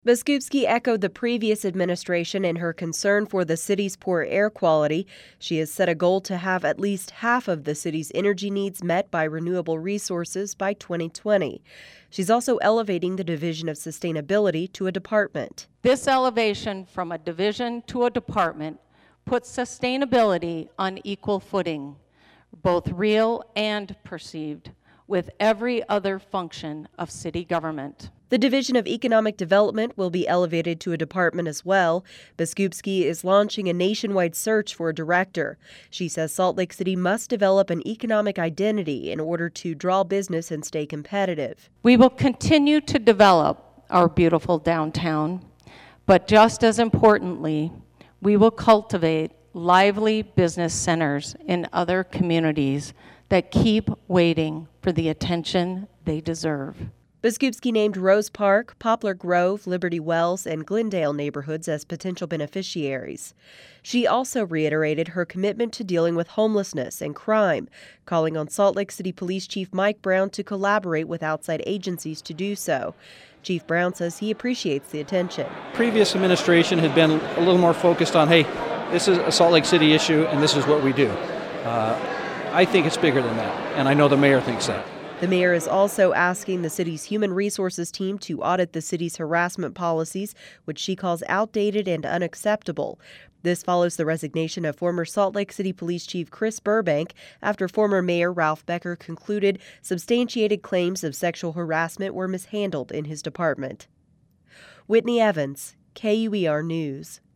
Biskupski echoed the previous administration in her concern for the city's poor air quality. She has set a goal to have at least half of the city's energy needs met by renewable resources by 2020. She's also elevating the Division of Sustainability to a department. This elevation from a division to a department puts sustainability on equal footing, both real and perceived, with every other function of city government. The Division of Economic Development will be elevated to a department as well. Biskupski is launching a nationwide search for a director. She says Salt Lake City must develop an economic identity in order to draw business and stay competitive. We will continue to develop our beautiful downtown, but just as importantly, we will cultivate lively business centers in other communities that keep waiting for the attention they deserve. Biskupski named Rose Park, Poplar Grove, Liberty Wells, and Glendale neighborhoods as potential beneficiaries. She also reiterated her commitment to dealing with homelessness and crime, calling on Salt Lake City Police Chief Mike Brown to collaborate with outside agencies to do so. Chief Brown says he appreciates the attention. Previous administration had been a little more focused on, hey, this is a Salt Lake City issue and this is what we do. I think it's bigger than that, and I know the mayor thinks that. The mayor is also asking the city's human resources team to audit the city's harassment policies, which she calls outdated and unacceptable. This follows the resignation of former Salt Lake City Police Chief Chris Burbank after former Mayor Ralph Becker concluded substantiated claims of sexual harassment were mishandled in his department. Whitney Evans, KUER News.